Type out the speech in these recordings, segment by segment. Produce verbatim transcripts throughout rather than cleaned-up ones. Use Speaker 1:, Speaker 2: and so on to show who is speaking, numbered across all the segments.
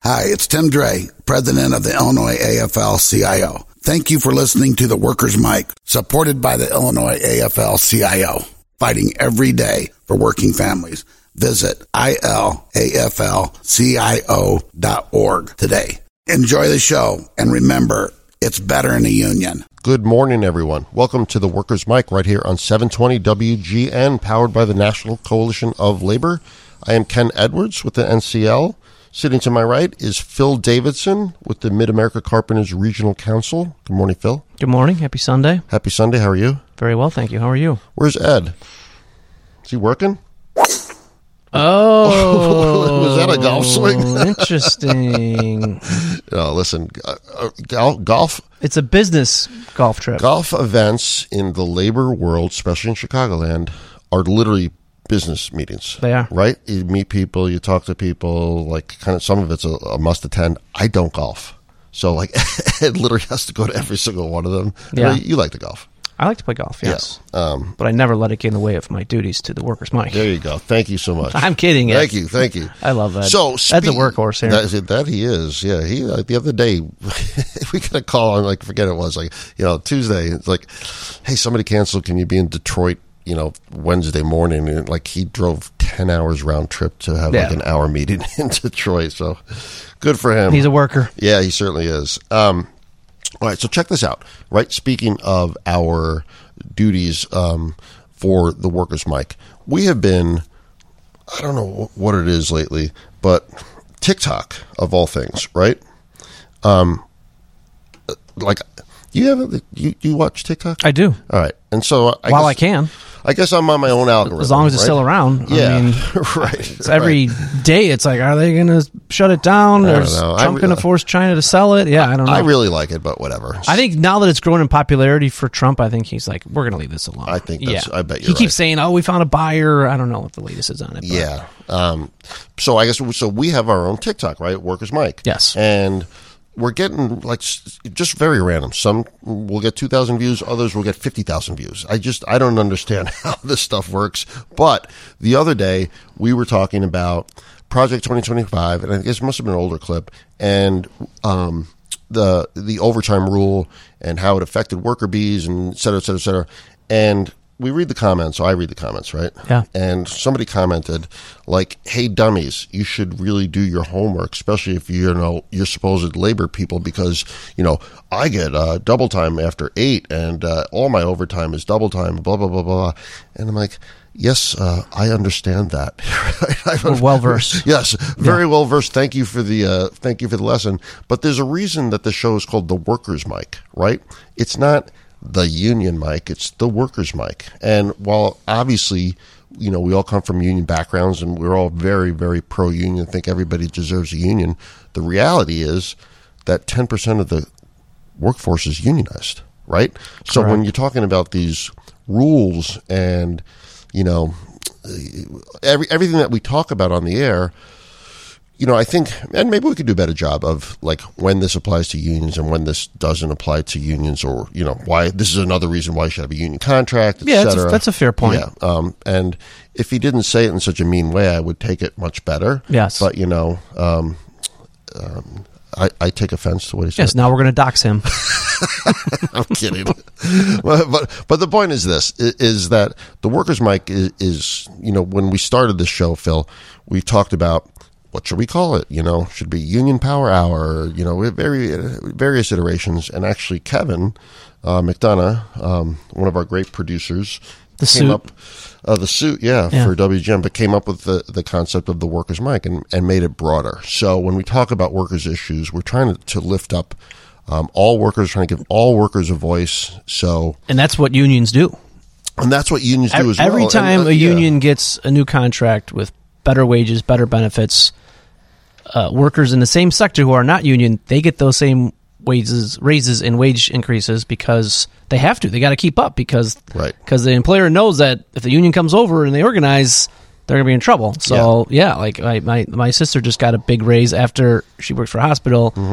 Speaker 1: Hi, it's Tim Dre, president of the Illinois A F L C I O. Thank you for listening to the Workers' Mic, supported by the Illinois A F L C I O, fighting every day for working families. Visit I L A F L C I O dot org today. Enjoy the show, and remember, it's better in a union.
Speaker 2: Good morning, everyone. Welcome to the Workers' Mic right here on seven twenty W G N, powered by the National Coalition of Labor. I am Ken Edwards with the N C L. Sitting to my right is Phil Davidson with the Mid-America Carpenters Regional Council. Good morning, Phil.
Speaker 3: Good morning. Happy Sunday.
Speaker 2: Happy Sunday. How are you?
Speaker 3: Very well, thank you. How are you?
Speaker 2: Where's Ed? Is he working?
Speaker 3: Oh.
Speaker 2: Was that a golf swing?
Speaker 3: Interesting.
Speaker 2: No, listen, uh, uh, golf.
Speaker 3: It's a business golf trip.
Speaker 2: Golf events in the labor world, especially in Chicagoland, are literally business meetings.
Speaker 3: They are.
Speaker 2: Right? You meet people, you talk to people, like kind of some of it's a, a must attend. I don't golf. So like Ed literally has to go to every single one of them.
Speaker 3: Yeah.
Speaker 2: You, you like to golf.
Speaker 3: I like to play golf, yes.
Speaker 2: Yeah. Um,
Speaker 3: but I never let it get in the way of my duties to the Workers' Mic.
Speaker 2: There you go. Thank you so much.
Speaker 3: I'm kidding. Ed.
Speaker 2: Thank you. Thank you.
Speaker 3: I love that.
Speaker 2: So
Speaker 3: Ed's a workhorse here.
Speaker 2: That, is it, that he is. Yeah. He like, the other day we got a call on like forget it was like you know Tuesday. It's like, hey, somebody canceled. Can you be in Detroit? You know, Wednesday morning, and like he drove ten hours round trip to have
Speaker 3: yeah.
Speaker 2: like an hour meeting in Detroit. So good for him.
Speaker 3: He's a worker.
Speaker 2: Yeah, he certainly is. Um, all right, so check this out. Right, speaking of our duties um, for the Workers' Mic, we have been, I don't know what it is lately, but TikTok of all things, right? Um, like you have you you watch TikTok?
Speaker 3: I do.
Speaker 2: All right, and so I
Speaker 3: while
Speaker 2: guess,
Speaker 3: I can.
Speaker 2: I guess I'm on my own algorithm.
Speaker 3: As long as it's
Speaker 2: right?
Speaker 3: still around.
Speaker 2: Yeah,
Speaker 3: I mean,
Speaker 2: right.
Speaker 3: It's every
Speaker 2: right.
Speaker 3: day, it's like, are they going to shut it down?
Speaker 2: I don't
Speaker 3: Is
Speaker 2: know.
Speaker 3: Trump
Speaker 2: I,
Speaker 3: going to force China to sell it? Yeah, I don't know.
Speaker 2: I really like it, but whatever.
Speaker 3: I think now that it's grown in popularity for Trump, I think he's like, we're going to leave this alone.
Speaker 2: I think that's,
Speaker 3: yeah.
Speaker 2: I bet you're
Speaker 3: He
Speaker 2: right.
Speaker 3: keeps saying, oh, we found a buyer. I don't know what the latest is on it. But.
Speaker 2: Yeah. Um, so I guess, so we have our own TikTok, right? Workers' Mic.
Speaker 3: Yes.
Speaker 2: And we're getting like just very random. Some will get two thousand views, others will get fifty thousand views. I just, I don't understand how this stuff works. But the other day we were talking about Project twenty twenty-five, and I guess it must have been an older clip, and um, the the overtime rule and how it affected worker bees and et cetera, et cetera, et cetera. And we read the comments, so I read the comments, right?
Speaker 3: Yeah.
Speaker 2: And somebody commented, like, hey, dummies, you should really do your homework, especially if you know you're supposed labor people, because, you know, I get uh, double time after eight, and uh, all my overtime is double time, blah, blah, blah, blah. And I'm like, yes, uh, I understand that.
Speaker 3: We're well versed.
Speaker 2: Yes, very
Speaker 3: yeah.
Speaker 2: well versed. Thank you for the uh, thank you for the lesson. But there's a reason that the show is called the Workers' Mic, right? It's not the union mic, it's the Workers' Mic. And while obviously, you know, we all come from union backgrounds and we're all very, very pro-union, think everybody deserves a union, the reality is that ten percent of the workforce is unionized, right? Correct. So when you're talking about these rules and, you know, every everything that we talk about on the air, you know, I think, and maybe we could do a better job of like when this applies to unions and when this doesn't apply to unions, or, you know, why this is another reason why you should have a union contract, et
Speaker 3: yeah,
Speaker 2: cetera.
Speaker 3: that's a, that's a fair point.
Speaker 2: Yeah. Um, and if he didn't say it in such a mean way, I would take it much better.
Speaker 3: Yes.
Speaker 2: But, you know, um, um, I, I take offense to what he said.
Speaker 3: Yes, now we're going to dox him.
Speaker 2: I'm kidding. but, but but the point is this, is that the Workers' Mic is, is, you know, when we started this show, Phil, we talked about, what should we call it? You know, should it be Union Power Hour? You know, we have very, various iterations. And actually, Kevin uh, McDonough, um, one of our great producers,
Speaker 3: the
Speaker 2: came
Speaker 3: suit.
Speaker 2: up, uh, the suit, yeah, yeah, for W G N, but came up with the, the concept of the Workers' Mic and, and made it broader. So when we talk about workers' issues, we're trying to, to lift up um, all workers, trying to give all workers a voice. So,
Speaker 3: and that's what unions do.
Speaker 2: And that's what unions do as well.
Speaker 3: Every time
Speaker 2: and, uh,
Speaker 3: a
Speaker 2: yeah.
Speaker 3: union gets a new contract with better wages, better benefits, uh, workers in the same sector who are not union, they get those same wages, raises and wage increases because they have to. They got to keep up because
Speaker 2: right.
Speaker 3: because the employer knows that if the union comes over and they organize, they're going to be in trouble. So, yeah, yeah like my, my, my sister just got a big raise after she worked for a hospital.
Speaker 2: Mm-hmm.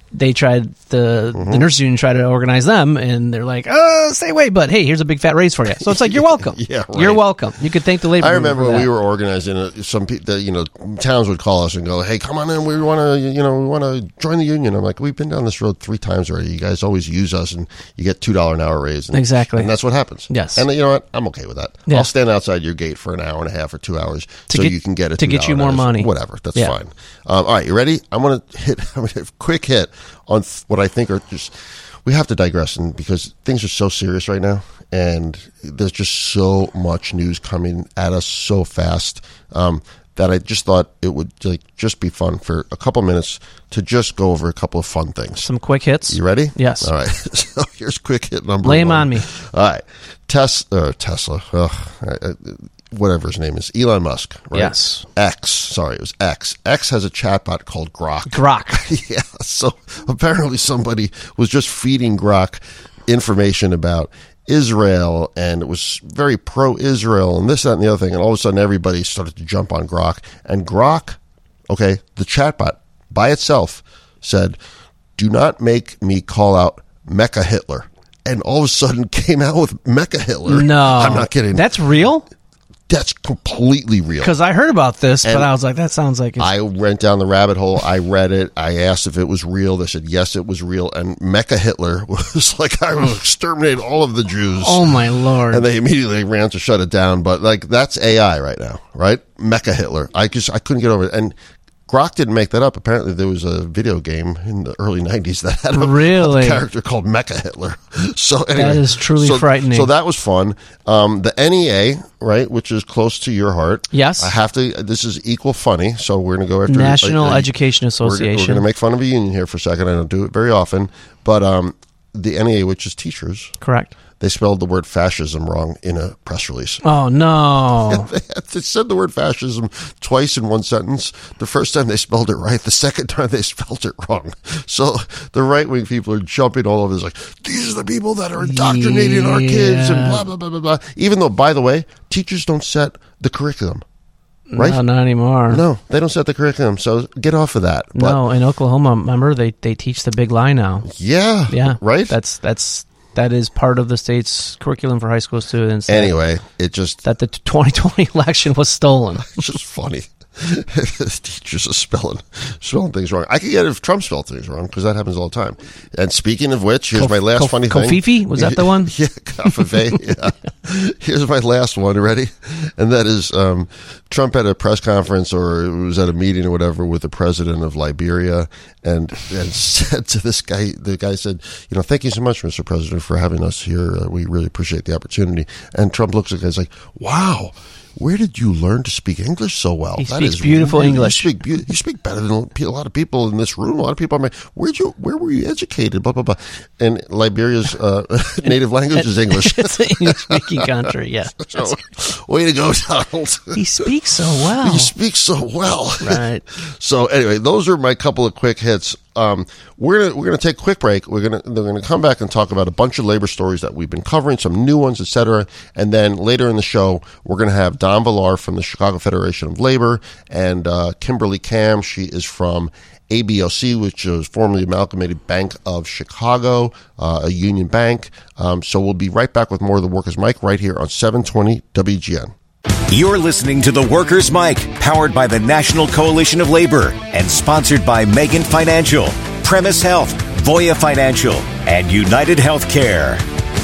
Speaker 3: they tried the mm-hmm. the nurses union tried to organize them, and they're like, "Oh, stay away!" But hey, here's a big fat raise for you. So it's like you're welcome.
Speaker 2: yeah, right.
Speaker 3: You're welcome. You could thank the labor.
Speaker 2: I remember when
Speaker 3: that.
Speaker 2: we were organizing it, some people, you know, towns would call us and go, "Hey, come on in. We want to, you know, we want to join the union." I'm like, "We've been down this road three times already. You guys always use us, and you get two dollar an hour raise." And,
Speaker 3: exactly,
Speaker 2: and that's what happens.
Speaker 3: Yes,
Speaker 2: and you know what? I'm okay with that.
Speaker 3: Yeah.
Speaker 2: I'll stand outside your gate for an hour and a half or two hours
Speaker 3: to
Speaker 2: so
Speaker 3: get,
Speaker 2: you can get it
Speaker 3: to get you more money.
Speaker 2: Whatever, that's
Speaker 3: yeah.
Speaker 2: fine. Um, all right, you ready? I'm gonna hit. I'm gonna hit a quick hit on th- what I think are just. We have to digress, and because things are so serious right now, and there's just so much news coming at us so fast um, that I just thought it would like just be fun for a couple minutes to just go over a couple of fun things.
Speaker 3: Some quick hits.
Speaker 2: You ready?
Speaker 3: Yes.
Speaker 2: All right. So here's quick hit number
Speaker 3: Lay
Speaker 2: one.
Speaker 3: him on me.
Speaker 2: All right. Tes- uh, Tesla. Ugh. Whatever his name is, Elon Musk, right?
Speaker 3: Yes.
Speaker 2: X, sorry, it was X. X has a chatbot called Grok.
Speaker 3: Grok.
Speaker 2: yeah, so apparently somebody was just feeding Grok information about Israel, and it was very pro-Israel, and this, that, and the other thing, and all of a sudden everybody started to jump on Grok, and Grok, okay, the chatbot by itself said, "Do not make me call out Mecha Hitler," and all of a sudden came out with Mecha Hitler.
Speaker 3: No.
Speaker 2: I'm not kidding.
Speaker 3: That's real?
Speaker 2: That's completely real.
Speaker 3: Because I heard about this,
Speaker 2: and
Speaker 3: but I was like, that sounds like it's...
Speaker 2: I went down the rabbit hole. I read it. I asked if it was real. They said, yes, it was real. And Mecha Hitler was like, I will exterminate all of the Jews.
Speaker 3: Oh, my Lord.
Speaker 2: And they immediately ran to shut it down. But, like, that's A I right now, right? Mecha Hitler. I just, I couldn't get over it. And Grok didn't make that up. Apparently, there was a video game in the early nineties that had a,
Speaker 3: really?
Speaker 2: a character called Mecha Hitler. So anyway,
Speaker 3: that is truly
Speaker 2: so,
Speaker 3: frightening.
Speaker 2: So that was fun. Um, the N E A, right, which is close to your heart.
Speaker 3: Yes.
Speaker 2: I have to. This is equal funny. So we're going to go after
Speaker 3: National
Speaker 2: like, like,
Speaker 3: Education Association.
Speaker 2: We're, we're going to make fun of a union here for a second. I don't do it very often, but um, the N E A, which is teachers,
Speaker 3: correct.
Speaker 2: They spelled the word fascism wrong in a press release.
Speaker 3: Oh, no.
Speaker 2: They said the word fascism twice in one sentence. The first time they spelled it right. The second time they spelled it wrong. So the right-wing people are jumping all over this like, these are the people that are indoctrinating yeah. our kids and blah, blah, blah, blah, blah. Even though, by the way, teachers don't set the curriculum. Right?
Speaker 3: No, not anymore.
Speaker 2: No, they don't set the curriculum, so get off of that. But,
Speaker 3: no, in Oklahoma, remember, they, they teach the big lie now.
Speaker 2: Yeah.
Speaker 3: Yeah.
Speaker 2: Right?
Speaker 3: That's that's... That is part of the state's curriculum for high school students.
Speaker 2: Anyway, it just...
Speaker 3: That the twenty twenty election was stolen.
Speaker 2: It's just funny. Teachers are spelling, spelling things wrong. I could get it if Trump spelled things wrong, because that happens all the time. And speaking of which, here's
Speaker 3: Kof,
Speaker 2: my last
Speaker 3: Kof,
Speaker 2: funny
Speaker 3: Kofifi?
Speaker 2: thing.
Speaker 3: Was that the one?
Speaker 2: Yeah, Kofifi. Yeah. Here's my last one. Ready? And that is um, Trump had a press conference, or it was at a meeting or whatever, with the president of Liberia, and and said to this guy, the guy said, you know, thank you so much, Mister President, for having us here. Uh, we really appreciate the opportunity. And Trump looks at the guy and is like, wow. Where did you learn to speak English so well?
Speaker 3: He
Speaker 2: that
Speaker 3: speaks
Speaker 2: is
Speaker 3: beautiful
Speaker 2: really,
Speaker 3: English.
Speaker 2: You speak, be- you speak better than a lot of people in this room. A lot of people are like, where'd you, where were you educated? Blah, blah, blah. And Liberia's uh, native language is English.
Speaker 3: It's an English-speaking country, yeah.
Speaker 2: So, way to go, Donald.
Speaker 3: He speaks so well.
Speaker 2: He speaks so well.
Speaker 3: Right.
Speaker 2: So anyway, those are my couple of quick hits. Um, we're gonna we're gonna take a quick break. We're gonna they're gonna come back and talk about a bunch of labor stories that we've been covering, some new ones, et cetera. And then later in the show, we're gonna have Don Villar from the Chicago Federation of Labor and uh, Kimberly Cam. She is from A B O C, which is formerly Amalgamated Bank of Chicago, uh, a union bank. Um, so we'll be right back with more of the Workers' Mic right here on seven twenty W G N.
Speaker 4: You're listening to The Workers' Mic, powered by the National Coalition of Labor and sponsored by Megan Financial, Premise Health, Voya Financial, and United Healthcare.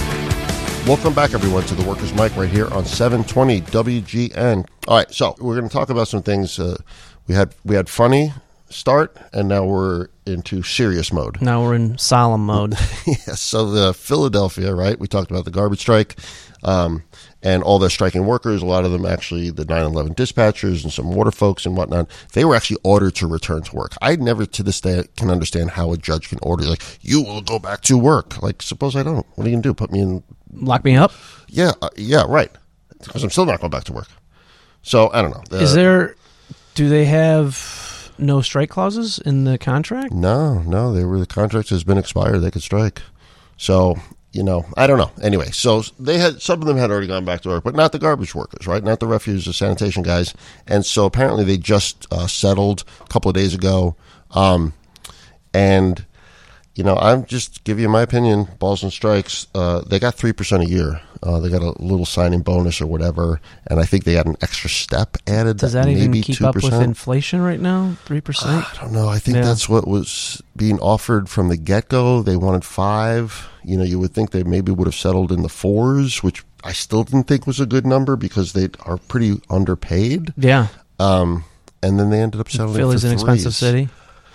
Speaker 2: Welcome back, everyone, to The Workers' Mic right here on seven twenty W G N. All right, so we're going to talk about some things. Uh, we had we had funny start, and now we're into serious mode.
Speaker 3: Now we're in solemn mode.
Speaker 2: Yeah, so the Philadelphia, right? We talked about the garbage strike. Um, and all their striking workers, a lot of them actually the nine eleven dispatchers and some water folks and whatnot, they were actually ordered to return to work. I never to this day can understand how a judge can order, like, you will go back to work. Like, suppose I don't. What are you going to do? Put me in?
Speaker 3: Lock me up?
Speaker 2: Yeah, uh, yeah, right. Because I'm still not going back to work. So, I don't know. Uh,
Speaker 3: Is there, do they have no strike clauses in the contract?
Speaker 2: No, no. They were, the contract has been expired. They could strike. So, you know, I don't know. Anyway, so they had, some of them had already gone back to work, but not the garbage workers, right? Not the refuse or sanitation guys. And so apparently they just uh, settled a couple of days ago. Um, and you know, I'm just give you my opinion, balls and strikes. Uh, they got three percent a year. Uh, they got a little signing bonus or whatever, and I think they had an extra step added.
Speaker 3: Does that
Speaker 2: maybe
Speaker 3: even keep
Speaker 2: two percent.
Speaker 3: up with inflation right now? three percent?
Speaker 2: I don't know. I think
Speaker 3: Yeah.
Speaker 2: that's what was being offered from the get-go. They wanted five. You know, you would think they maybe would have settled in the fours, which I still didn't think was a good number because they are pretty underpaid.
Speaker 3: Yeah.
Speaker 2: Um, and then they ended up settling
Speaker 3: Philly's
Speaker 2: for
Speaker 3: an expensive
Speaker 2: threes.
Speaker 3: city.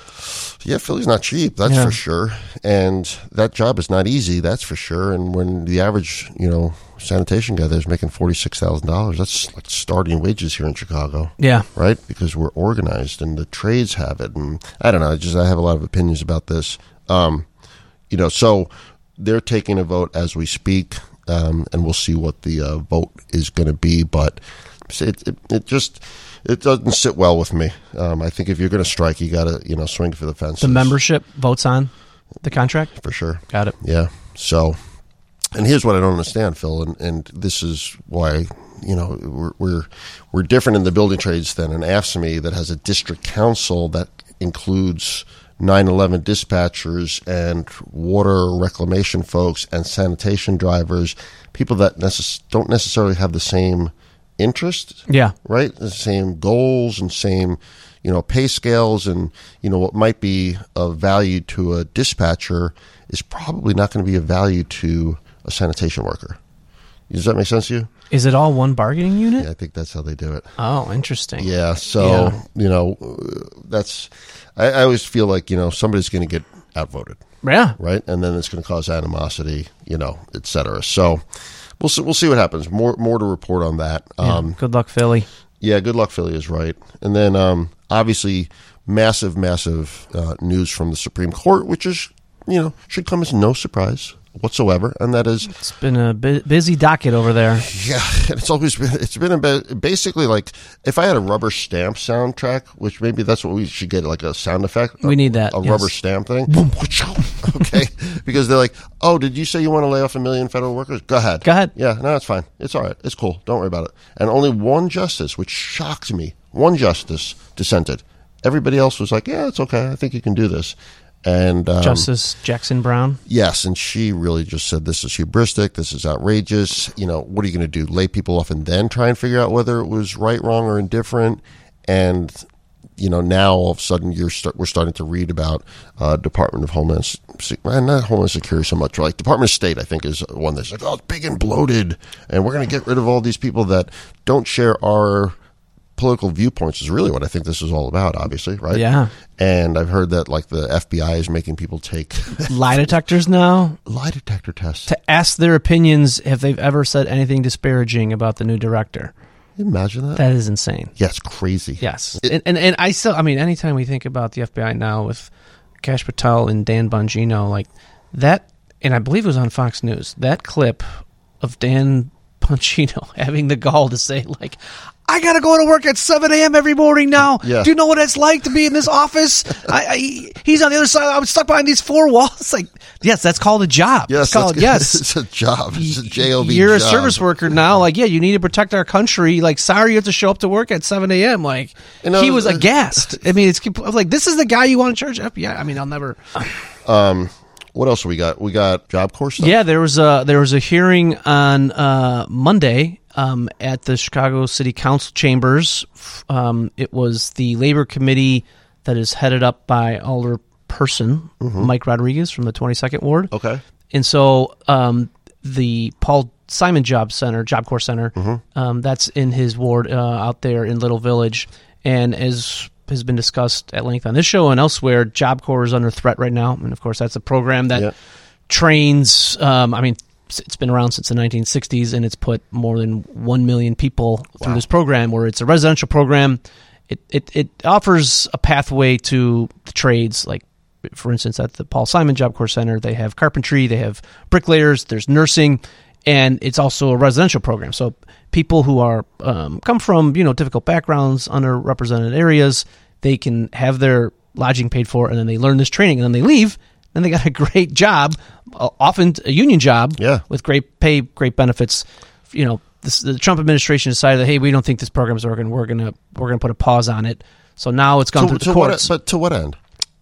Speaker 2: Yeah, Philly's not cheap, that's
Speaker 3: Yeah.
Speaker 2: for sure. And that job is not easy, that's for sure. And when the average, you know, sanitation guy there's making forty-six thousand dollars, that's like starting wages here in Chicago.
Speaker 3: Yeah.
Speaker 2: Right? Because we're organized and the trades have it. And I don't know, I just I have a lot of opinions about this. Um, you know, so they're taking a vote as we speak, um, and we'll see what the uh, vote is going to be. But it, it, it just... It doesn't sit well with me. Um, I think if you're going to strike, you got to, you know, swing for the fences.
Speaker 3: The membership votes on the contract?
Speaker 2: For sure.
Speaker 3: Got it.
Speaker 2: Yeah. So, and here's what I don't understand, Phil, and, and this is why, you know, we're, we're, we're different in the building trades than an A F S C M E that has a district council that includes nine eleven dispatchers and water reclamation folks and sanitation drivers, people that necess- don't necessarily have the same interest,
Speaker 3: Yeah.
Speaker 2: right? The same goals and same, you know, pay scales, and, you know, what might be of value to a dispatcher is probably not going to be of value to a sanitation worker. Does that make sense to you?
Speaker 3: Is it all one bargaining unit?
Speaker 2: Yeah, I think that's how they do it.
Speaker 3: Oh, interesting.
Speaker 2: Yeah, so,
Speaker 3: Yeah.
Speaker 2: you know, that's, I, I always feel like, you know, somebody's going to get outvoted,
Speaker 3: Yeah.
Speaker 2: right? And then it's going to cause animosity, you know, et cetera. So, We'll see, we'll see what happens. More more to report on that. Um,
Speaker 3: yeah. Good luck, Philly.
Speaker 2: Yeah, good luck, Philly is right. And then, um, obviously, massive, massive uh, news from the Supreme Court, which is, you know, should come as no surprise whatsoever, and that is,
Speaker 3: It's been a bu- busy docket over there.
Speaker 2: yeah, it's always been, it's been a bit, basically like, if I had a rubber stamp soundtrack, which maybe that's what we should get, like a sound effect.
Speaker 3: We need that,
Speaker 2: A
Speaker 3: yes.
Speaker 2: rubber stamp thing. Okay. Because they're like, oh, did you say you want to lay off a million federal workers? Go ahead.
Speaker 3: Go ahead.
Speaker 2: Yeah, no, it's fine. It's all right. It's cool. Don't worry about it. And only one justice, which shocked me, one justice dissented. Everybody else was like, yeah, it's okay. I think you can do this. And um,
Speaker 3: Justice Jackson Brown.
Speaker 2: yes, and she really just said, this is hubristic. This is outrageous. You know, what are you going to do? Lay people off and then try and figure out whether it was right, wrong, or indifferent? And you know, now all of a sudden you're start, we're starting to read about uh, Department of Homeland, Se- not Homeland Security so much, like Department of State, I think, is one that's like, oh, it's big and bloated, and we're going to get rid of all these people that don't share our political viewpoints. Is really what I think this is all about, obviously, right?
Speaker 3: Yeah.
Speaker 2: And I've heard that like the F B I is making people take
Speaker 3: Lie detectors now
Speaker 2: lie detector tests.
Speaker 3: to ask their opinions if they've ever said anything disparaging about the new director.
Speaker 2: Imagine that.
Speaker 3: That is insane.
Speaker 2: Yeah, it's crazy.
Speaker 3: Yes.
Speaker 2: It-
Speaker 3: and, and and I still, I mean, anytime we think about the F B I now with Kash Patel and Dan Bongino, like that, and I believe it was on Fox News, that clip of Dan Bongino having the gall to say, like, I got to go to work at seven a.m. every morning now.
Speaker 2: Yeah.
Speaker 3: Do you know what it's like to be in this office? I, I, he's on the other side. I'm stuck behind these four walls. It's like, yes, that's called a job.
Speaker 2: Yes,
Speaker 3: it's called,
Speaker 2: that's-
Speaker 3: yes.
Speaker 2: it's a job. It's a J O B
Speaker 3: You're a
Speaker 2: job.
Speaker 3: service worker now. Like, yeah, you need to protect our country. Like, sorry, you have to show up to work at seven a.m. Like,
Speaker 2: You know,
Speaker 3: he was
Speaker 2: uh,
Speaker 3: aghast. I mean, it's compl- like, this is the guy you want to charge up? Yeah, I mean, I'll never.
Speaker 2: Um, what else we got? We got Job Corps stuff.
Speaker 3: Yeah, there was a there was a hearing on uh, Monday um, at the Chicago City Council chambers. Um, it was the labor committee that is headed up by Alderperson Mike Rodriguez from the twenty-second Ward.
Speaker 2: Okay.
Speaker 3: And so um, the Paul Simon Job Center, Job Corps Center, um, that's in his ward uh, out there in Little Village. And as has been discussed at length on this show and elsewhere, Job Corps is under threat right now. And, of course, that's a program that
Speaker 2: Yep.
Speaker 3: trains, um, I mean, it's been around since the nineteen sixties, and it's put more than one million people through this program, where it's a residential program. It, it, it offers a pathway to the trades, like, for instance, at the Paul Simon Job Corps Center, they have carpentry, they have bricklayers, there's nursing, and it's also a residential program. So people who are um, come from, you know, difficult backgrounds, underrepresented areas, they can have their lodging paid for, and then they learn this training, and then they leave, and they got a great job, uh, often a union job,
Speaker 2: Yeah.
Speaker 3: with great pay, great benefits. You know, this, the Trump administration decided that, hey, we don't think this program is working. We're gonna we're gonna put a pause on it. So now it's gone
Speaker 2: To,
Speaker 3: through the
Speaker 2: to what,
Speaker 3: courts.
Speaker 2: but to what end?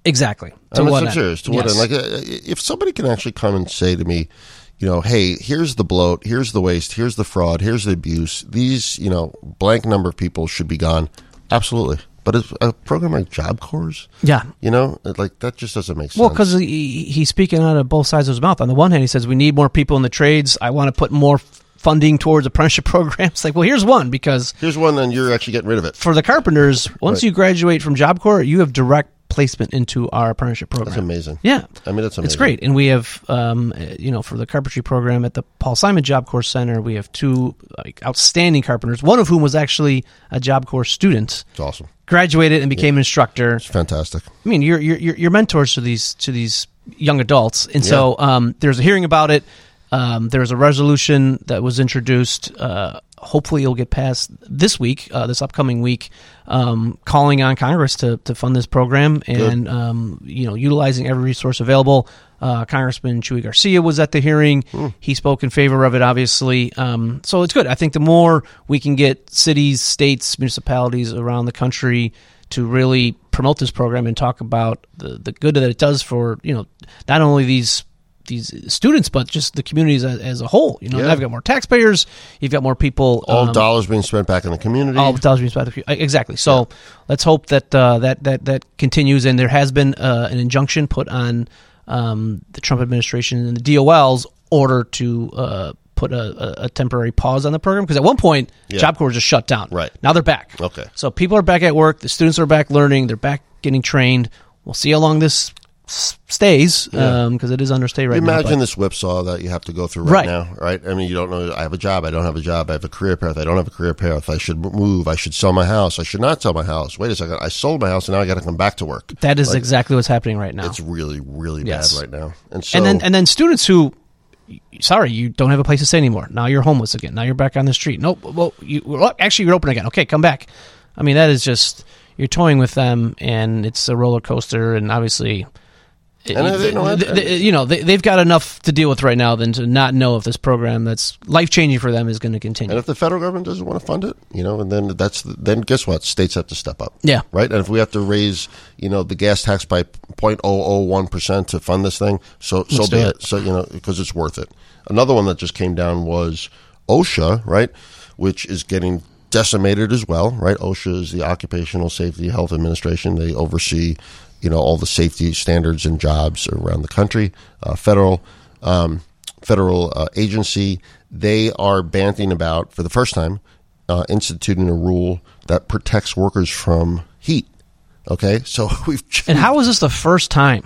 Speaker 3: Exactly.
Speaker 2: To
Speaker 3: what
Speaker 2: what
Speaker 3: end?
Speaker 2: serious, to what
Speaker 3: Yes.
Speaker 2: end? Like, uh, if somebody can actually come and say to me, you know, hey, here's the bloat, here's the waste, here's the fraud, here's the abuse. These, you know, blank number of people should be gone. Absolutely. But it's a program like Job Corps,
Speaker 3: Yeah.
Speaker 2: you know, like that just doesn't make sense.
Speaker 3: Well, because he, he's speaking out of both sides of his mouth. On the one hand, he says, we need more people in the trades. I want to put more funding towards apprenticeship programs. Like, well, here's one, because
Speaker 2: here's one, and you're actually getting rid of it.
Speaker 3: for the carpenters, once
Speaker 2: Right.
Speaker 3: you graduate from Job Corps, you have direct placement into our apprenticeship program.
Speaker 2: That's amazing.
Speaker 3: Yeah.
Speaker 2: I mean, that's amazing.
Speaker 3: It's great. And we have, um, you know, for the carpentry program at the Paul Simon Job Corps Center, we have two like, outstanding carpenters, one of whom was actually a Job Corps student.
Speaker 2: It's awesome.
Speaker 3: Graduated and became an instructor.
Speaker 2: It's fantastic.
Speaker 3: I mean, you're you're you're mentors to these to these young adults, and so um, there's a hearing about it. Um, there's a resolution that was introduced. Uh, hopefully, it'll get passed this week, uh, this upcoming week, um, calling on Congress to to fund this program and um, you know utilizing every resource available. Uh, Congressman Chuy Garcia was at the hearing. Mm. He spoke in favor of it, obviously. Um, so it's good. I think the more we can get cities, states, municipalities around the country to really promote this program and talk about the, the good that it does for, you know, not only these these students, but just the communities as, as a whole. You know,
Speaker 2: Yeah.
Speaker 3: now you've got more taxpayers, you've got more people.
Speaker 2: All
Speaker 3: um,
Speaker 2: dollars being spent back in the community.
Speaker 3: all the dollars being spent. Exactly. So yeah. let's hope that uh, that that that continues. And there has been uh, an injunction put on um, the Trump administration and the D O L's order to uh, put a, a temporary pause on the program, because at one point
Speaker 2: Yeah.
Speaker 3: Job Corps was just shut down.
Speaker 2: Right.
Speaker 3: Now they're back.
Speaker 2: Okay.
Speaker 3: So people are back at work. The students are back learning. They're back getting trained. We'll see how long this s- stays, because
Speaker 2: Yeah.
Speaker 3: um, it is understay right
Speaker 2: Imagine
Speaker 3: now. but-
Speaker 2: this whipsaw that you have to go through right,
Speaker 3: Right.
Speaker 2: now, right? I mean, you don't know, I have a job, I don't have a job, I have a career path, I don't have a career path, I should move, I should sell my house, I should not sell my house. Wait a second, I sold my house and now I got to come back to work.
Speaker 3: That is
Speaker 2: Like,
Speaker 3: exactly what's happening right now.
Speaker 2: It's really, really
Speaker 3: Yes.
Speaker 2: bad right now. And so,
Speaker 3: and then and then students who, sorry, you don't have a place to stay anymore. Now you're homeless again. Now you're back on the street. Nope. Well, you, well, actually, you're open again. Okay, come back. I mean, that is just, you're toying with them, and it's a roller coaster. And obviously, it-
Speaker 2: And they know
Speaker 3: th-
Speaker 2: that-
Speaker 3: th- you know, they, they've got enough to deal with right now than to not know if this program that's life changing for them is going to continue.
Speaker 2: and if the federal government doesn't want to fund it, you know, and then that's, then guess what? States have to step up.
Speaker 3: Yeah.
Speaker 2: Right? And if we have to raise, you know, the gas tax by zero point zero zero one percent to fund this thing, so, so
Speaker 3: Let's
Speaker 2: be
Speaker 3: do
Speaker 2: it.
Speaker 3: it.
Speaker 2: So, you know, because it's worth it. Another one that just came down was OSHA, right? Which is getting decimated as well, right? OSHA is the Occupational Safety Health Administration. They oversee, you know, all the safety standards and jobs around the country. Uh, federal, um, federal uh, agency. They are banting about, for the first time, uh, instituting a rule that protects workers from heat. Okay, so we've
Speaker 3: and how is this the first time?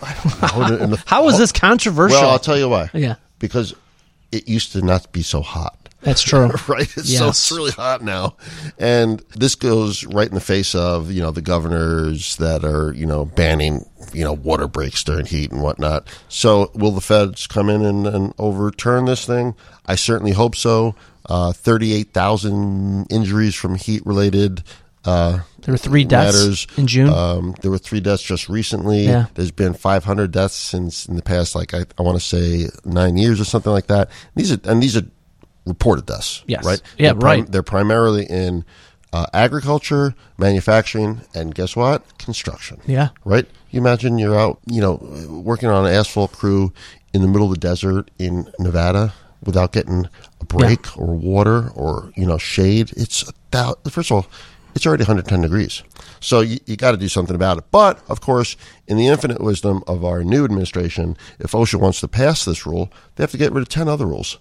Speaker 2: in the-
Speaker 3: How is this controversial?
Speaker 2: Well, I'll tell you why.
Speaker 3: Yeah.
Speaker 2: Because it used to not be so hot.
Speaker 3: That's true.
Speaker 2: Right? It's so
Speaker 3: Yes.
Speaker 2: it's really hot now. And this goes right in the face of, you know, the governors that are, you know, banning, you know, water breaks during heat and whatnot. So will the feds come in and, and overturn this thing? I certainly hope so. Uh, thirty-eight thousand injuries from heat related uh,
Speaker 3: There were three deaths
Speaker 2: matters.
Speaker 3: in June.
Speaker 2: Um, there were three deaths just recently.
Speaker 3: Yeah.
Speaker 2: There's been five hundred deaths since in the past, like I, I want to say nine years or something like that. These are and these are reported deaths.
Speaker 3: Yes.
Speaker 2: Right.
Speaker 3: Yeah,
Speaker 2: They're prim-
Speaker 3: right.
Speaker 2: They're primarily in uh, agriculture, manufacturing, and guess what? Construction.
Speaker 3: Yeah.
Speaker 2: Right. You imagine you're out, you know, working on an asphalt crew in the middle of the desert in Nevada without getting a break or water or, you know, shade. It's a thou- first of all, it's already one hundred ten degrees. So you, you got to do something about it. But, of course, in the infinite wisdom of our new administration, if OSHA wants to pass this rule, they have to get rid of ten other rules.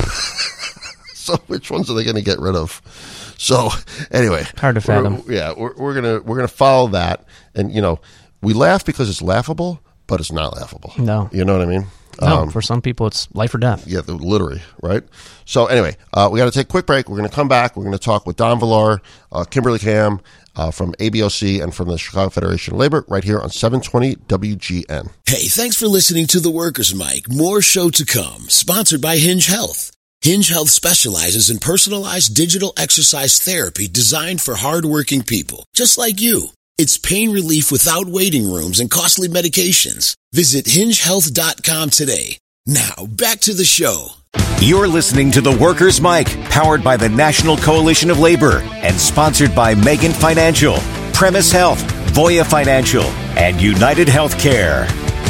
Speaker 2: So which ones are they going to get rid of? So anyway,
Speaker 3: Hard to fathom.
Speaker 2: we're- Yeah, we're, we're gonna we're gonna follow that, and you know, we laugh because it's laughable, but it's not laughable.
Speaker 3: No.
Speaker 2: You know what I mean?
Speaker 3: No,
Speaker 2: Um,
Speaker 3: for some people, it's life or death.
Speaker 2: yeah, the- literally, right? So anyway, uh, we got to take a quick break. We're going to come back. We're going to talk with Don Villar, uh, Kimberly Cam uh, from A B O C and from the Chicago Federation of Labor right here on seven twenty W G N.
Speaker 5: Hey, thanks for listening to The Workers' Mic. More show to come. Sponsored by Hinge Health. Hinge Health specializes in personalized digital exercise therapy designed for hardworking people, just like you. It's pain relief without waiting rooms and costly medications. Visit hinge health dot com today. Now, back to the show.
Speaker 4: You're listening to The Workers' Mic, powered by the National Coalition of Labor and sponsored by Megan Financial, Premise Health, Voya Financial, and United Healthcare.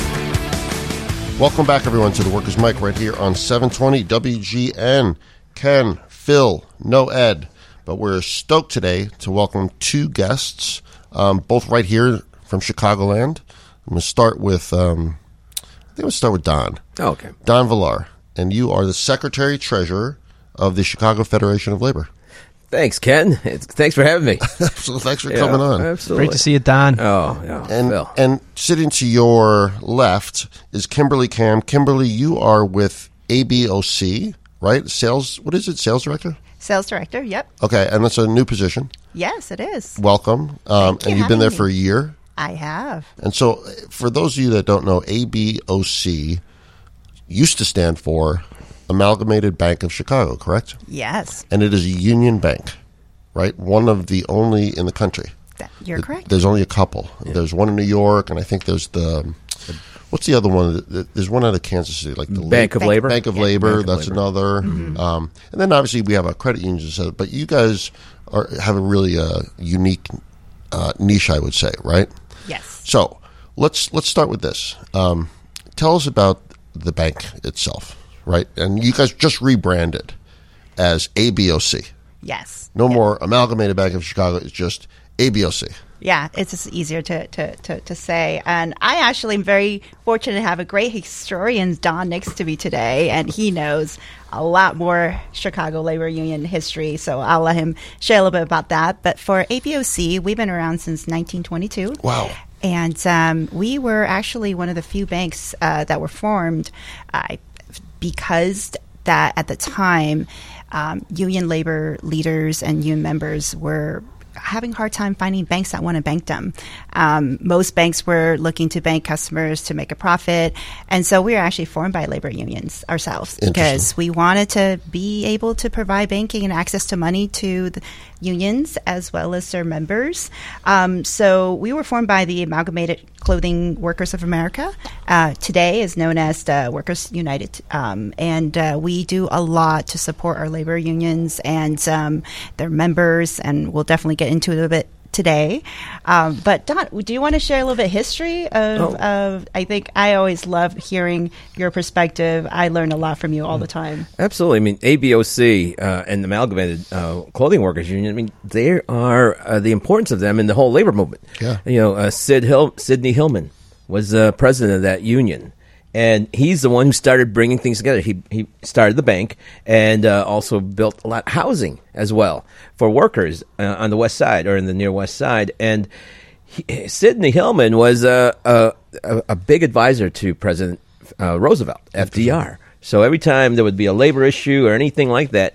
Speaker 2: Welcome back, everyone, to the Workers' Mic right here on seven twenty W G N. Ken, Phil, no Ed, but we're stoked today to welcome two guests, um, both right here from Chicagoland. I'm going to start with, um, I think we'll start with Don.
Speaker 6: Oh, okay.
Speaker 2: Don Villar, and you are the Secretary Treasurer of the Chicago Federation of Labor.
Speaker 6: Thanks, Ken. It's, thanks for having me.
Speaker 2: So thanks for
Speaker 6: Yeah,
Speaker 2: coming on.
Speaker 6: Absolutely.
Speaker 3: Great to see you, Don.
Speaker 6: Oh, yeah.
Speaker 2: And
Speaker 6: Phil.
Speaker 2: and sitting to your left is Kimberly Cam. Kimberly, you are with A B O C, right? Sales, what is it? Sales Director?
Speaker 7: Sales Director, yep.
Speaker 2: Okay, and that's a new position.
Speaker 7: Yes, it is.
Speaker 2: Welcome. Um,
Speaker 7: Thank you
Speaker 2: and you've been
Speaker 7: having
Speaker 2: there
Speaker 7: me.
Speaker 2: for a year.
Speaker 7: I have.
Speaker 2: And so, for those of you that don't know, A B O C used to stand for Amalgamated Bank of Chicago, correct?
Speaker 7: Yes,
Speaker 2: And it is a union bank, right? One of the only in the country.
Speaker 7: that, you're correct.
Speaker 2: There's only a couple. There's one in New York, and I think there's the, what's the other one? There's one out of Kansas City, like the
Speaker 6: Bank of
Speaker 7: Bank-
Speaker 6: Labor.
Speaker 2: Bank of
Speaker 7: Yeah.
Speaker 2: Labor.
Speaker 6: Bank of
Speaker 2: That's
Speaker 6: Labor.
Speaker 2: another. Um, and then obviously we have a credit union, so- but you guys are, have a really uh, unique uh, niche, I would say, right?
Speaker 7: Yes.
Speaker 2: So let's let's start with this. Um, tell us about the bank itself, right? And you guys just rebranded as A B O C.
Speaker 7: Yes.
Speaker 2: No more Amalgamated Bank of Chicago. It's just A B O C.
Speaker 7: Yeah, it's just easier to, to, to, to say. And I actually am very fortunate to have a great historian, Don, next to me today, and he knows a lot more Chicago Labor Union history, so I'll let him share a little bit about that. But for A B O C, we've been around since nineteen twenty-two.
Speaker 2: Wow.
Speaker 7: And um, we were actually one of the few banks uh, that were formed uh, because that at the time, um, union labor leaders and union members were having a hard time finding banks that want to bank them. Um, most banks were looking to bank customers to make a profit. And so we were actually formed by labor unions ourselves because we wanted to be able to provide banking and access to money to the unions as well as their members. Um, so we were formed by the Amalgamated Clothing Workers of America. Uh, today is known as the Workers United. Um, and uh, we do a lot to support our labor unions and um, their members, and we'll definitely get into it a little bit today. Um, but Don, do you want to share a little bit of history of,
Speaker 6: Oh.
Speaker 7: of, I think I always love hearing your perspective. I learn a lot from you all the time.
Speaker 6: Absolutely. I mean, A B O C uh, and the Amalgamated uh, Clothing Workers Union, I mean, there are uh, the importance of them in the whole labor movement.
Speaker 2: Yeah.
Speaker 6: You know, uh, Sid Hill, Sidney Hillman was uh, president of that union. And he's the one who started bringing things together. He he started the bank and uh, also built a lot of housing as well for workers uh, on the west side or in the near west side. And he, Sidney Hillman was a, a, a big advisor to President uh, Roosevelt, F D R. So every time there would be a labor issue or anything like that,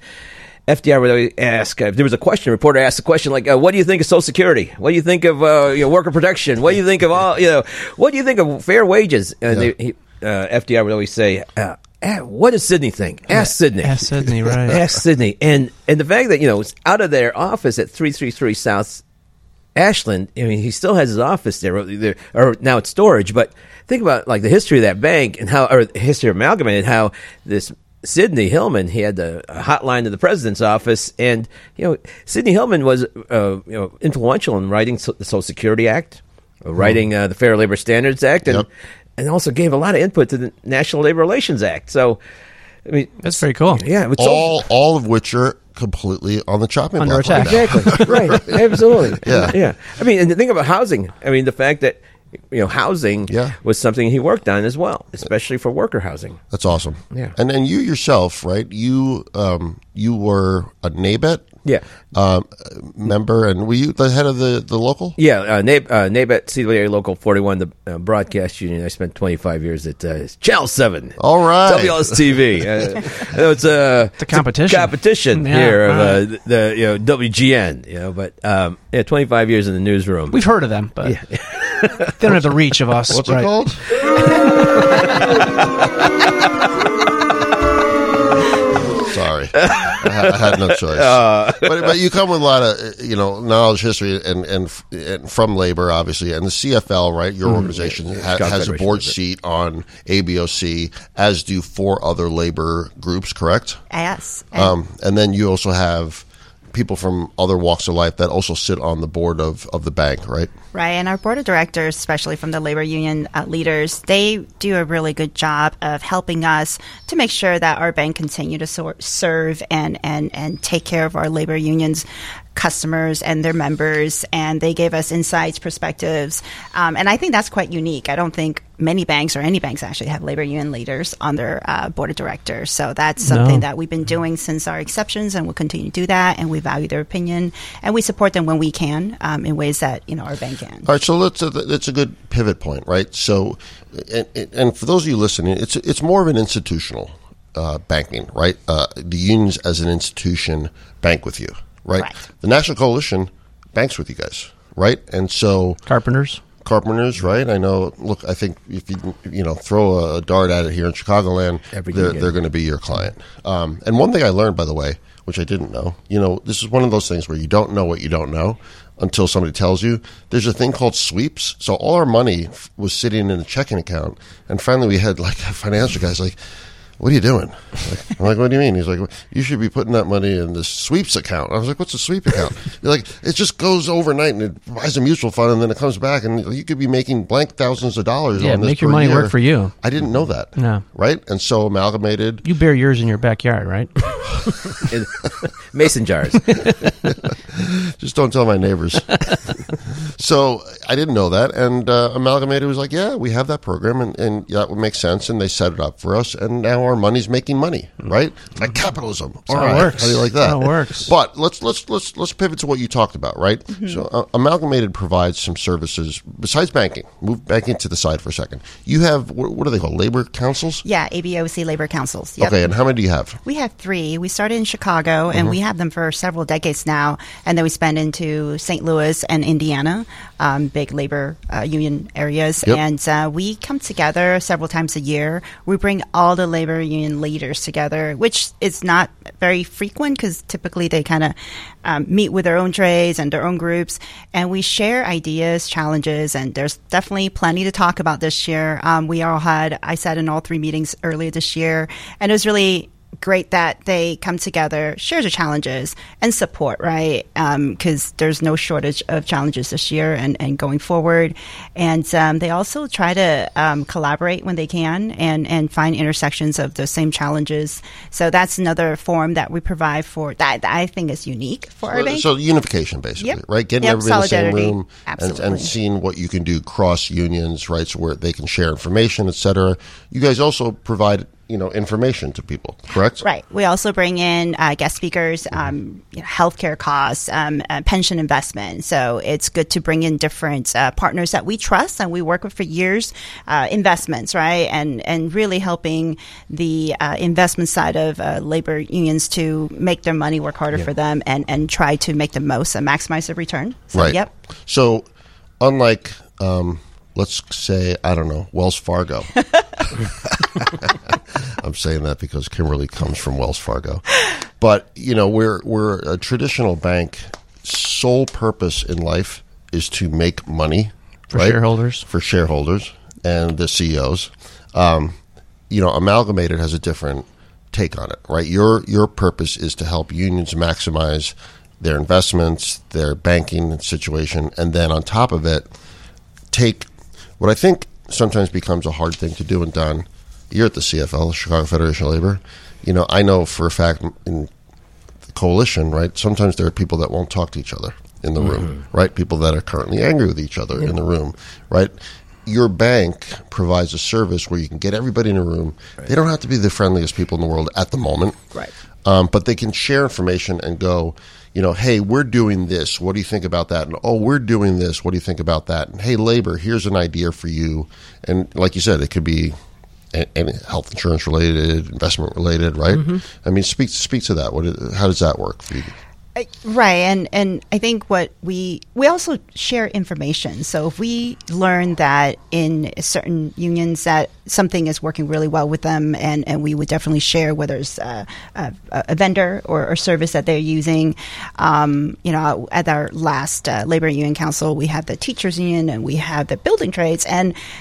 Speaker 6: F D R would always ask, uh, if there was a question, a reporter asked a question like, uh, what do you think of Social Security? What do you think of uh, you know, worker protection? What do you think of all, you know, what do you think of fair wages? And
Speaker 2: Yeah.
Speaker 6: they, he, uh, F D R would always say, uh, eh, what does Sidney think? Ask Sidney.
Speaker 3: Ask Sidney, right.
Speaker 6: Ask Sidney. And, and the fact that, you know, it's out of their office at three thirty-three South Ashland, I mean, he still has his office there, or, or now it's storage, but think about like the history of that bank and how, or the history of Amalgamated, how this Sidney Hillman, he had the hotline to the president's office, and you know, Sidney Hillman was uh, you know influential in writing so- the Social Security Act, uh, writing uh, the Fair Labor Standards Act, and
Speaker 2: Yep.
Speaker 6: and also gave a lot of input to the National Labor Relations Act. So, I mean,
Speaker 3: That's very cool.
Speaker 6: yeah, it's so-
Speaker 2: All all of which are completely on the chopping
Speaker 3: Under
Speaker 2: block right
Speaker 3: attack.
Speaker 2: now.
Speaker 6: Exactly. Right. Absolutely.
Speaker 2: Yeah.
Speaker 6: Yeah. I mean, and the thing about housing, I mean, the fact that, you know, housing
Speaker 2: Yeah.
Speaker 6: was something he worked on as well, especially for worker housing.
Speaker 2: That's awesome.
Speaker 6: Yeah.
Speaker 2: And and you yourself, right? You um you were a NABET
Speaker 6: Yeah.
Speaker 2: um, member, and were you the head of the, the local?
Speaker 6: Yeah. Uh, Nab- uh, NABET, C W A Local forty-one, the uh, broadcast union. I spent twenty-five years at uh, Channel seven.
Speaker 2: All right.
Speaker 6: W L S T V. uh, I know it's a,
Speaker 3: It's a competition.
Speaker 6: competition
Speaker 3: Yeah,
Speaker 6: here of uh,
Speaker 3: right.
Speaker 6: the, the you know W G N. You know, but um, yeah, twenty-five years in the newsroom.
Speaker 3: We've heard of them, but they don't have the reach of us.
Speaker 2: What's
Speaker 3: right.
Speaker 2: it called? Sorry, I, ha- I had no choice.
Speaker 6: Uh.
Speaker 2: but but you come with a lot of you know knowledge, history, and and, and from labor, obviously, and the C F L, right? Your organization ha-
Speaker 6: Chicago
Speaker 2: has a
Speaker 6: Federation
Speaker 2: board
Speaker 6: of it.
Speaker 2: seat on A B O C, as do four other labor groups, correct?
Speaker 7: Yes. And
Speaker 2: Um, and then you also have people from other walks of life that also sit on the board of, of the bank, right?
Speaker 7: Right, and our board of directors, especially from the labor union uh, leaders, they do a really good job of helping us to make sure that our bank continue to so- serve and, and, and take care of our labor unions customers and their members, and they gave us insights, perspectives, um, and I think that's quite unique. I don't think many banks or any banks actually have labor union leaders on their uh, board of directors, so that's something
Speaker 3: No.
Speaker 7: that we've been doing since our exceptions, and we'll continue to do that, and we value their opinion, and we support them when we can um, in ways that you know our bank can.
Speaker 2: All right, so let's, uh, that's a good pivot point, right? So, and, and for those of you listening, it's it's more of an institutional uh, banking, right? Uh, the unions as an institution bank with you, right?
Speaker 7: Right.
Speaker 2: The National Coalition banks with you guys, right? And so
Speaker 3: Carpenters.
Speaker 2: Carpenters, right? I know. Look, I think if you you know throw a dart at it here in Chicagoland,
Speaker 6: Every
Speaker 2: they're
Speaker 6: weekend.
Speaker 2: they're going to be your client. Um, and one thing I learned, by the way, which I didn't know, you know, this is one of those things where you don't know what you don't know until somebody tells you. There's a thing called sweeps. So all our money f- was sitting in a checking account, and finally we had like a financial guy's like, "What are you doing?" Like, I'm like, "What do you mean?" He's like, well, "You should be putting that money in the sweeps account." I was like, "What's a sweep account?" They're like, "It just goes overnight and it buys a mutual fund and then it comes back and you could be making blank thousands of dollars
Speaker 3: Yeah,
Speaker 2: on this
Speaker 3: make your
Speaker 2: per
Speaker 3: money
Speaker 2: year."
Speaker 3: work for you.
Speaker 2: I didn't know that.
Speaker 3: No.
Speaker 2: Right? And so Amalgamated,
Speaker 3: You bear yours in your backyard, right?
Speaker 6: In mason jars.
Speaker 2: just don't tell my neighbors. So I didn't know that. And uh, Amalgamated was like, "Yeah, we have that program and, and that would make sense." And they set it up for us. And now our money's making money, right? Like capitalism. All
Speaker 3: how it
Speaker 2: right.
Speaker 3: works.
Speaker 2: How do you like that?
Speaker 3: That's how it works.
Speaker 2: But let's let's let's let's pivot to what you talked about, right?
Speaker 7: Mm-hmm.
Speaker 2: So uh, Amalgamated provides some services besides banking. Move banking to the side for a second. You have what, what are they called? Labor councils?
Speaker 7: Yeah, A B O C labor councils. Yep.
Speaker 2: Okay, and how many do you have?
Speaker 7: We have three. We started in Chicago, and
Speaker 2: Mm-hmm.
Speaker 7: we have them for several decades now. And then we spend into Saint Louis and Indiana, um, big labor uh, union areas.
Speaker 2: Yep.
Speaker 7: And uh, we come together several times a year. We bring all the labor union leaders together, which is not very frequent because typically they kind of um, meet with their own trades and their own groups. And we share ideas, challenges, and there's definitely plenty to talk about this year. Um, we all had, I sat in all three meetings earlier this year, and it was really great that they come together, share the challenges, and support, right? Because um, there's no shortage of challenges this year and, and going forward. And um, they also try to um, collaborate when they can and, and find intersections of the same challenges. So that's another forum that we provide for that, that I think is unique for our bank.
Speaker 2: So unification, basically,
Speaker 7: Yep.
Speaker 2: right? Getting
Speaker 7: Yep,
Speaker 2: everybody in the same
Speaker 7: solidarity.
Speaker 2: room and,
Speaker 7: Absolutely.
Speaker 2: and seeing what you can do cross unions, right? So where they can share information, et cetera. You guys also provide, you know, information to people, correct?
Speaker 7: Right. We also bring in uh, guest speakers, um, you know, healthcare costs, um, uh, pension investment. So it's good to bring in different uh, partners that we trust and we work with for years, uh, investments, right? And and really helping the uh, investment side of uh, labor unions to make their money work harder for them and, and try to make the most and maximize the return. So,
Speaker 2: Right.
Speaker 7: Yep.
Speaker 2: So unlike, um, let's say, I don't know, Wells Fargo. I'm saying that because Kimberly comes from Wells Fargo. But, you know, we're we're a traditional bank. Sole purpose in life is to make money.
Speaker 3: For
Speaker 2: right?
Speaker 3: shareholders.
Speaker 2: For shareholders and the C E Os. Um, you know, Amalgamated has a different take on it, right? Your your purpose is to help unions maximize their investments, their banking situation, and then on top of it, take what I think sometimes becomes a hard thing to do. And Don, you're at the C F L, the Chicago Federation of Labor. You know, I know for a fact in the coalition, right, sometimes there are people that won't talk to each other in the room, right? People that are currently angry with each other in the room, right? Your bank provides a service where you can get everybody in a room. Right. They don't have to be the friendliest people in the world at the moment.
Speaker 6: Right.
Speaker 2: Um, but they can share information and go, you know, hey, we're doing this. What do you think about that? And, oh, we're doing this. What do you think about that? And, hey, labor, here's an idea for you. And like you said, it could be any health insurance related, investment related, right? Mm-hmm. I mean, speak speak to that. What? How does that work for you?
Speaker 7: Right, and and I think what we we also share information. So if we learn that in certain unions that something is working really well with them, and, and we would definitely share whether it's a, a, a vendor or, or service that they're using. Um, you know, at our last uh, labor union council, we have the teachers union and we have the building trades, and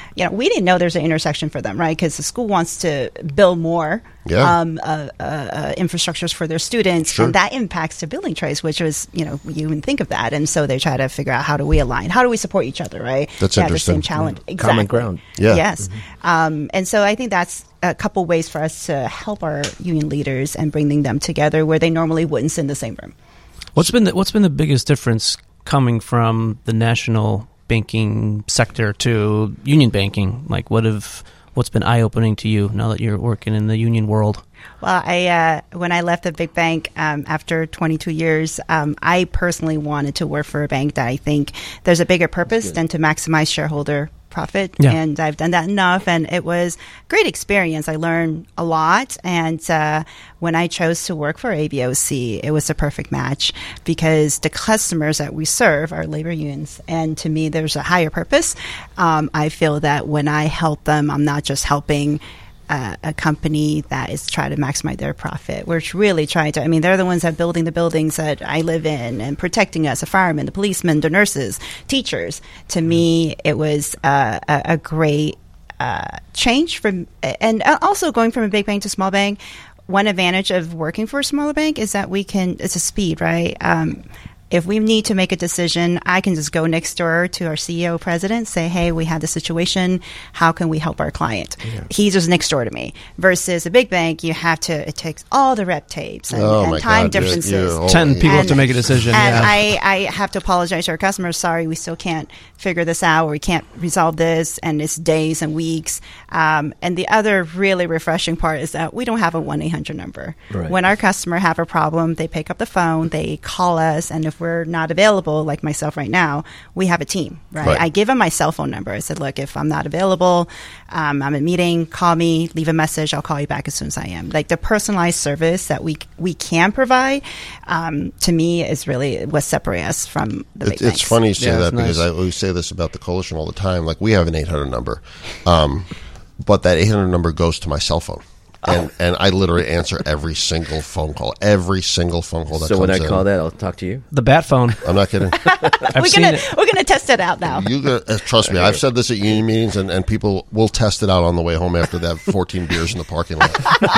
Speaker 7: you know, we didn't know there's an intersection for them, right? Because the school wants to build more
Speaker 2: Yeah.
Speaker 7: um, uh, uh, uh, infrastructures for their students,
Speaker 2: Sure.
Speaker 7: and that impacts the building trades, which was, you know, you wouldn't think of that. And so they try to figure out, how do we align? How do we support each other, right?
Speaker 2: That's
Speaker 7: to have the
Speaker 2: interesting.
Speaker 7: same challenge.
Speaker 6: Common
Speaker 7: Exactly.
Speaker 6: ground.
Speaker 2: Yeah.
Speaker 7: Yes. Um, and so I think that's a couple ways for us to help our union leaders and bringing them together where they normally wouldn't sit in the same room.
Speaker 3: What's been the, what's been the biggest difference coming from the national banking sector to union banking? Like, what have what's been eye opening to you now that you're working in the union world?
Speaker 7: Well, I uh, when I left the big bank um, after twenty-two years, um, I personally wanted to work for a bank that I think there's a bigger purpose than to maximize shareholder profit.
Speaker 3: Yeah.
Speaker 7: And I've done that enough, and it was a great experience. I learned a lot, and uh, when I chose to work for A B O C, it was a perfect match because the customers that we serve are labor unions, and to me, there's a higher purpose. Um, I feel that when I help them, I'm not just helping Uh, a company that is trying to maximize their profit. We're really trying to, I mean, they're the ones that are building the buildings that I live in and protecting us, the firemen, the policemen, the nurses, teachers. To me, it was uh, a, a great uh, change from, and also going from a big bank to small bank. One advantage of working for a smaller bank is that we can, it's a speed, right? Um, If we need to make a decision, I can just go next door to our C E O president, say, hey, we had this situation. How can we help our client? Yeah. He's just next door to me. Versus a big bank, you have to, it takes all the rep tapes and,
Speaker 2: Oh
Speaker 7: and
Speaker 2: my
Speaker 7: time
Speaker 2: God, you're-
Speaker 7: differences.
Speaker 2: you're all-
Speaker 3: Ten people have to
Speaker 7: And-
Speaker 3: make a decision.
Speaker 7: And
Speaker 3: yeah.
Speaker 7: I, I have to apologize to our customers. Sorry, we still can't figure this out, or we can't resolve this, and it's days and weeks. Um, and the other really refreshing part is that we don't have a one eight hundred number.
Speaker 6: Right.
Speaker 7: When our customer have a problem, they pick up the phone, they call us, and if we're not available, like myself right now, we have a team, right?
Speaker 2: Right.
Speaker 7: I give them my cell phone number. I said, look, if I'm not available, um, I'm in a meeting, call me, leave a message. I'll call you back as soon as I am. Like the personalized service that we we can provide, um, to me, is really what separates us from the big
Speaker 2: It, it's
Speaker 7: banks.
Speaker 2: funny you say
Speaker 3: Yeah,
Speaker 2: that
Speaker 3: it's
Speaker 2: because
Speaker 3: nice.
Speaker 2: I always say this about the coalition all the time. Like, we have an eight hundred number, um, but that eight hundred number goes to my cell phone. And and I literally answer every single phone call, every single phone call that
Speaker 6: So
Speaker 2: comes
Speaker 6: when I
Speaker 2: in.
Speaker 6: call that, I'll talk to you.
Speaker 3: The bat phone.
Speaker 2: I'm not kidding.
Speaker 3: I've
Speaker 7: We're
Speaker 3: seen
Speaker 7: gonna
Speaker 3: it.
Speaker 7: we're gonna test it out now.
Speaker 2: You go, uh, trust me. I've said this at union meetings, and, and people will test it out on the way home after they have fourteen beers in the parking lot.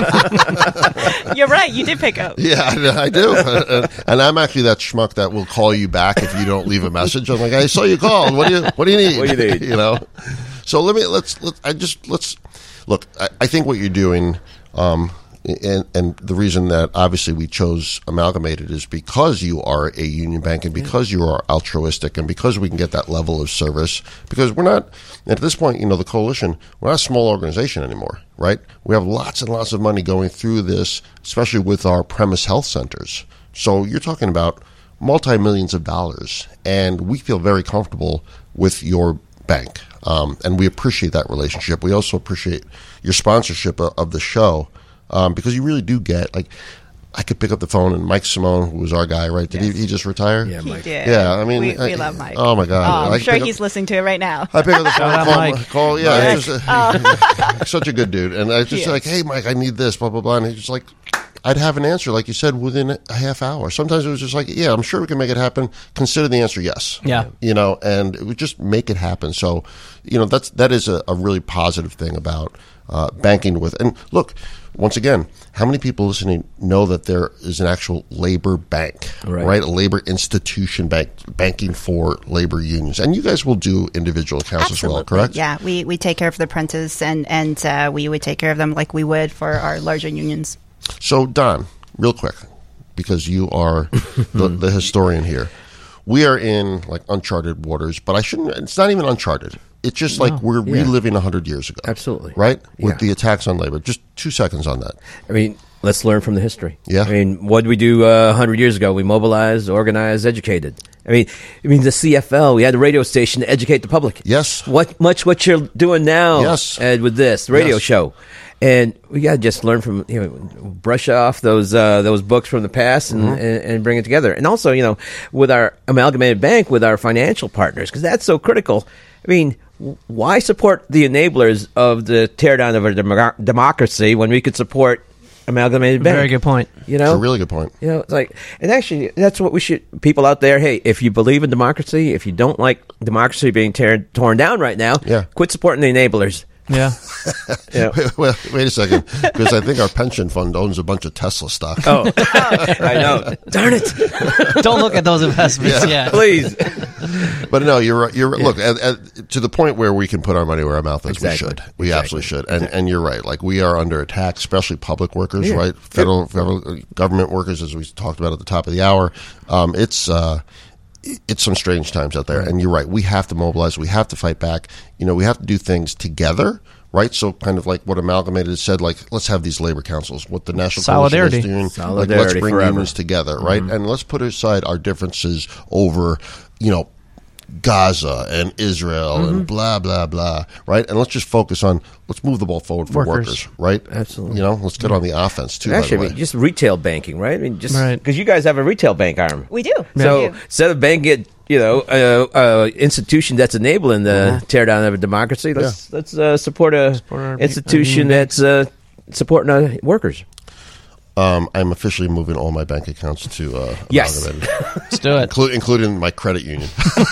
Speaker 7: You're right. You did pick up.
Speaker 2: Yeah, I, I do. And, and I'm actually that schmuck that will call you back if you don't leave a message. I'm like, I saw you called. What do you What do you need?
Speaker 6: What do you need?
Speaker 2: You know. So let me let's let I just let's look. I, I think what you're doing. Um, And, and the reason that obviously we chose Amalgamated is because you are a union bank and because you are altruistic and because we can get that level of service. Because we're not, at this point, you know, the coalition, we're not a small organization anymore, right? We have lots and lots of money going through this, especially with our premise health centers. So you're talking about multi-millions of dollars, and we feel very comfortable with your bank. Um, and we appreciate that relationship. We also appreciate your sponsorship of, of the show. Um, because you really do get, like, I could pick up the phone and Mike Simone, who was our guy, right? Did
Speaker 6: Yes.
Speaker 2: he, he just retire?
Speaker 6: Yeah,
Speaker 7: He
Speaker 6: Mike.
Speaker 7: did.
Speaker 2: Yeah, I mean,
Speaker 7: we, we
Speaker 2: I-
Speaker 7: love Mike.
Speaker 2: oh my God.
Speaker 7: Oh,
Speaker 2: I
Speaker 7: I'm sure
Speaker 2: pick up-
Speaker 7: he's listening to it right now.
Speaker 2: I pick up the phone,
Speaker 3: Shout out,
Speaker 2: call,
Speaker 3: Mike.
Speaker 2: call, yeah,
Speaker 7: Mike.
Speaker 2: he's just, uh, such a good dude. And I just
Speaker 7: Yeah.
Speaker 2: like, hey, Mike, I need this, blah, blah, blah. And he's just like, I'd have an answer, like you said, within a half hour. Sometimes it was just like, yeah, I'm sure we can make it happen. Consider the answer yes.
Speaker 3: Yeah.
Speaker 2: You know, and it would just make it happen. So, you know, that's, that is a, a really positive thing about uh, banking with. And look, once again, how many people listening know that there is an actual labor bank,
Speaker 6: Right.
Speaker 2: right? A labor institution bank, banking for labor unions. And you guys will do individual accounts as well, correct?
Speaker 7: Yeah, we, we take care of the apprentice, and, and uh, we would take care of them like we would for our larger unions.
Speaker 2: So, Don, real quick, because you are the, the historian here, we are in like uncharted waters, but I shouldn't, it's not even uncharted. It's just like we're
Speaker 6: yeah.
Speaker 2: reliving one hundred years ago.
Speaker 6: Absolutely.
Speaker 2: Right? With
Speaker 6: Yeah.
Speaker 2: the attacks on labor. Just two seconds on that.
Speaker 6: I mean, let's learn from the history.
Speaker 2: Yeah.
Speaker 6: I mean, what did we do uh, one hundred years ago? We mobilized, organized, educated. I mean, I mean the C F L, we had a radio station to educate the public.
Speaker 2: Yes.
Speaker 6: What much what you're doing now,
Speaker 2: Yes.
Speaker 6: Ed, with this radio
Speaker 2: Yes.
Speaker 6: show. And we got to just learn from, you know, brush off those uh, those books from the past and,
Speaker 2: Mm-hmm.
Speaker 6: and, and bring it together. And also, you know, with our Amalgamated Bank, with our financial partners, because that's so critical. I mean, why support the enablers of the teardown of our democ- democracy when we could support Amalgamated Bank.
Speaker 3: Very good point.
Speaker 6: You
Speaker 2: It's
Speaker 6: know,
Speaker 2: a really good point.
Speaker 6: You know, it's like, and actually, that's what we should. People out there, hey, if you believe in democracy, if you don't like democracy being tear, torn down right now,
Speaker 2: Yeah.
Speaker 6: quit supporting the enablers.
Speaker 3: Yeah.
Speaker 6: Yeah.
Speaker 2: Well, wait a second, because I think our pension fund owns a bunch of Tesla stock.
Speaker 6: Oh, I know. Darn it!
Speaker 3: Don't look at those investments. Yeah.
Speaker 6: Please.
Speaker 2: But no, you're right. You're right. Look at, at, to the point where we can put our money where our mouth is.
Speaker 6: Exactly.
Speaker 2: We should. We absolutely should. And and you're right. Like we are under attack, especially public workers,
Speaker 6: Yeah.
Speaker 2: right? Federal, federal government workers, as we talked about at the top of the hour. Um, it's. Uh, It's some strange times out there, and you're right. We have to mobilize. We have to fight back. You know, we have to do things together, right? So, kind of like what Amalgamated said, like let's have these labor councils. What the National
Speaker 3: Solidarity.
Speaker 2: Coalition is doing,
Speaker 6: Solidarity
Speaker 2: like let's bring
Speaker 6: forever.
Speaker 2: unions together, right? And let's put aside our differences over, you know, Gaza and Israel and blah blah blah, right? And let's just focus on let's move the ball forward for
Speaker 3: Workers.
Speaker 2: workers, right?
Speaker 6: Absolutely.
Speaker 2: You know, let's get on the offense too.
Speaker 6: Actually, I
Speaker 2: by the
Speaker 6: mean,
Speaker 2: way.
Speaker 6: just retail banking, right? I mean, just
Speaker 3: Right.
Speaker 6: because you guys have a retail bank arm.
Speaker 7: We do.
Speaker 6: So
Speaker 7: We do.
Speaker 6: instead of banking it, you know, uh, uh, institution that's enabling the tear down of a democracy, let's let's uh, support a
Speaker 3: Support our-
Speaker 6: institution
Speaker 3: our
Speaker 6: that's uh, supporting uh, workers.
Speaker 2: Um, I'm officially moving all my bank accounts to uh,
Speaker 6: Yes.
Speaker 2: Amalgamated.
Speaker 3: Let's do it.
Speaker 2: Inclu- including my credit union.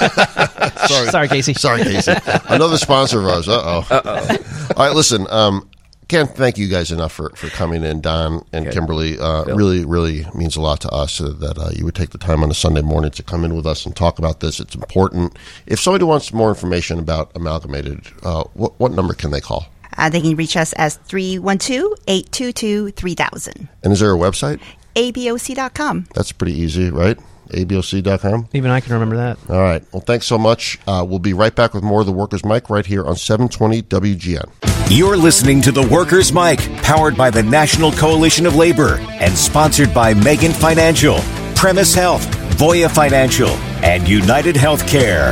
Speaker 2: Sorry,
Speaker 3: Sorry, Casey.
Speaker 2: Sorry, Casey. Another sponsor of ours. Uh oh. Uh oh. All right, listen. Um, can't thank you guys enough for, for coming in, Don and
Speaker 6: Okay.
Speaker 2: Kimberly. Uh,
Speaker 6: Bill.
Speaker 2: really, really means a lot to us uh, that uh, you would take the time on a Sunday morning to come in with us and talk about this. It's important. If somebody wants more information about Amalgamated, uh, what, what number can they call?
Speaker 7: Uh, they can reach us as three one two, eight two two, three thousand.
Speaker 2: And is there a website?
Speaker 7: A B O C dot com.
Speaker 2: That's pretty easy, right? A B O C dot com.
Speaker 3: Even I can remember that.
Speaker 2: All right. Well, thanks so much. Uh, we'll be right back with more of the Workers' Mic right here on seven twenty W G N.
Speaker 4: You're listening to the Workers' Mic, powered by the National Coalition of Labor and sponsored by Megan Financial, Premise Health, Voya Financial, and United Healthcare.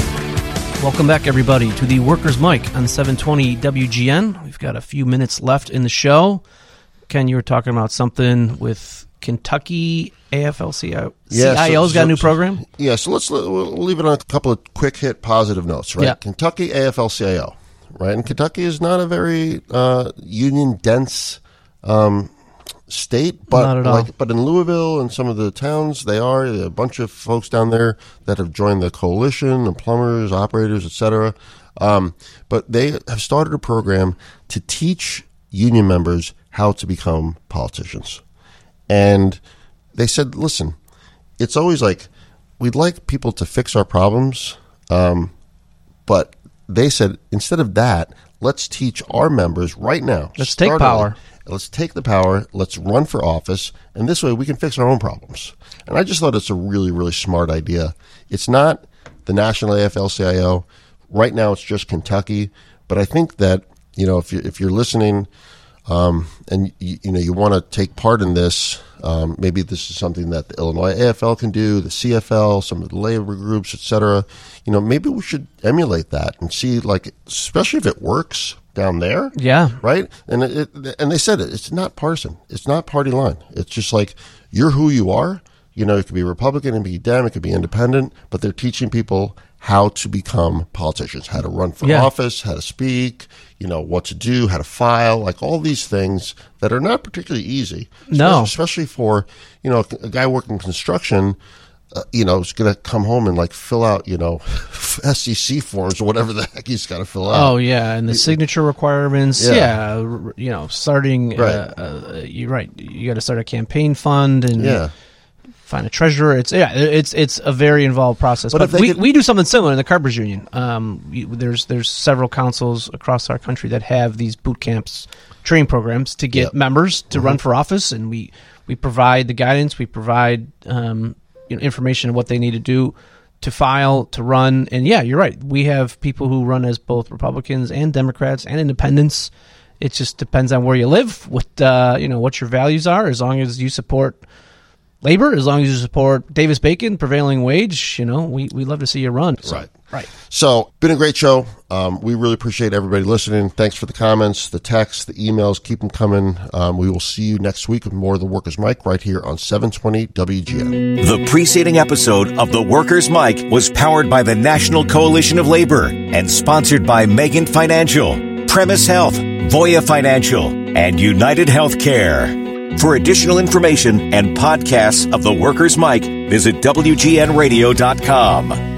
Speaker 3: Welcome back, everybody, to the Workers' Mic on seven twenty W G N. We've got a few minutes left in the show. Ken, you were talking about something with Kentucky A F L C I O.
Speaker 2: Yeah,
Speaker 3: C I O's
Speaker 2: so-
Speaker 3: got a new
Speaker 2: so-
Speaker 3: program?
Speaker 2: Yeah, so let's we'll we'll leave it on a couple of quick hit positive notes, right?
Speaker 3: Yeah.
Speaker 2: Kentucky A F L C I O, right? And Kentucky is not a very uh, union dense um, state, but
Speaker 3: Not at all.
Speaker 2: like, but in Louisville and some of the towns, they are a bunch of folks down there that have joined the coalition, and plumbers, operators, et cetera. Um, but they have started a program to teach union members how to become politicians. And they said, listen, it's always like, we'd like people to fix our problems, um, but they said, instead of that, let's teach our members right now.
Speaker 3: Let's take
Speaker 2: start
Speaker 3: power.
Speaker 2: early. Let's take the power. Let's run for office. And this way we can fix our own problems. And I just thought it's a really, really smart idea. It's not the National A F L C I O. Right now it's just Kentucky. But I think that, you know, if, you, if you're listening um, and, you, you know, you want to take part in this, um, maybe this is something that the Illinois A F L can do, the C F L, some of the labor groups, et cetera. You know, maybe we should emulate that and see, like, especially if it works down there.
Speaker 3: Yeah.
Speaker 2: Right? And it, it, and they said it. It's not partisan. It's not party line. It's just like you're who you are. You know, it could be Republican, it could be Dem, it could be independent, but they're teaching people how to become politicians, how to run for
Speaker 3: Yeah.
Speaker 2: office, how to speak, you know, what to do, how to file, like all these things that are not particularly easy.
Speaker 3: No.
Speaker 2: Especially for, you know, a guy working construction, uh, you know, is going to come home and like fill out, you know, S E C forms or whatever the heck he's got to fill out.
Speaker 3: Oh, yeah, and the signature requirements.
Speaker 2: Yeah.
Speaker 3: Yeah, r- you know, starting.
Speaker 2: Right.
Speaker 3: Uh, uh, you're right. You got to start a campaign fund and
Speaker 2: Yeah.
Speaker 3: find a treasurer. It's yeah, it's it's a very involved process.
Speaker 2: But
Speaker 3: But,
Speaker 2: if they
Speaker 3: we,
Speaker 2: could-
Speaker 3: we do something similar in the Carpenters Union. Um, we, there's there's several councils across our country that have these boot camps, training programs to get
Speaker 2: Yep.
Speaker 3: members to
Speaker 2: Mm-hmm.
Speaker 3: run for office, and we we provide the guidance. We provide um, you know, information on what they need to do to file, to run. And yeah, you're right. We have people who run as both Republicans and Democrats and independents. It just depends on where you live, what uh, you know, what your values are. As long as you support labor, as long as you support Davis Bacon, prevailing wage, you know, we we love to see you run. So,
Speaker 2: Right.
Speaker 3: right.
Speaker 2: So, been a great show. Um, we really appreciate everybody listening. Thanks for the comments, the texts, the emails. Keep them coming. Um, we will see you next week with more of the Workers' Mic right here on seven twenty W G N.
Speaker 4: The preceding episode of The Workers' Mic was powered by the National Coalition of Labor and sponsored by Megan Financial, Premise Health, Voya Financial, and United Healthcare. For additional information and podcasts of The Workers' Mic, visit W G N radio dot com.